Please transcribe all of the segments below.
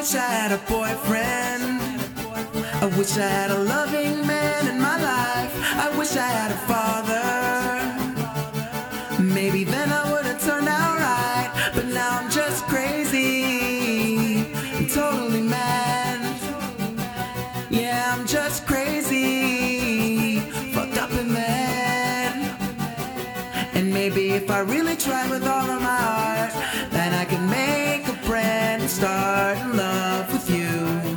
wish I had a boyfriend. I wish I had a loving man in my life. I wish I had a father. Maybe then I would've turned out right. But now I'm just crazy, I'm totally mad. Yeah, I'm just crazy, fucked up and mad. And maybe if I really try with all of my heart, then I can make a friend and start in love with you.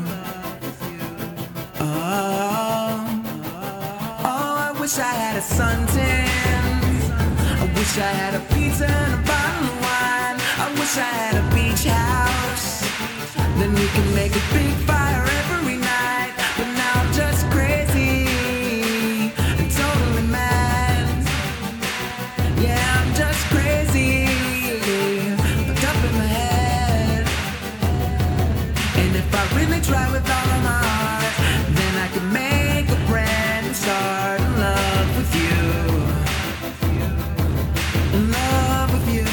I wish I had a suntan. I wish I had a pizza and a bottle of wine. I wish I had a beach house. Then we can make a big fire every night. But now I'm just crazy and totally mad. Yeah, I'm just crazy, fucked up in my head. And if I really try with all of my heart, then I can make a friend and start in love with you. In love with you.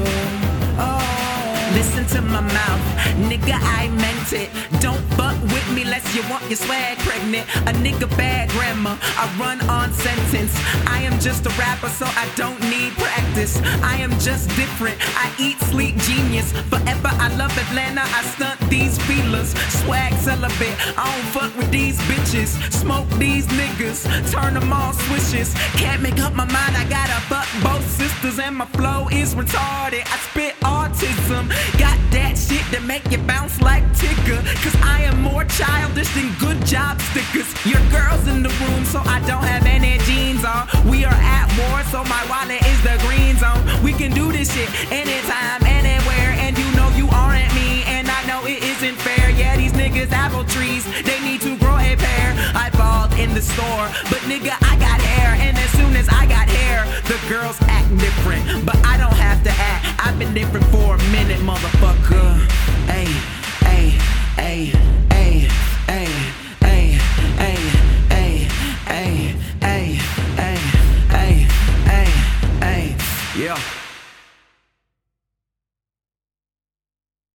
Oh, listen to my mouth, nigga, I meant it. Don't fuck with me lest you want your swag pregnant. A nigga bad grammar, I run on sentence. I am just a rapper, so I don't need practice. I am just different, I eat, sleep, genius. Forever I love Atlanta, I stunt these feelers. Swag celibate, I don't fuck with these bitches. Smoke these niggas, turn them all swishes. Can't make up my mind, I gotta fuck both sisters. And my flow is retarded, I spit autism. Got that shit that make you bounce like Tigger. Cause I am more childish than good job stickers. Your girl's in the room, so I don't have any jeans on. We are at war, so my wallet is the green zone. We can do this shit anytime, anywhere. And you know you aren't me, and I know it isn't fair. Yeah, these niggas apple trees, they need to grow a pair. I balled in the store, but nigga, I got hair. And as soon as I got hair, the girls act different. But I don't have to act, I've been different for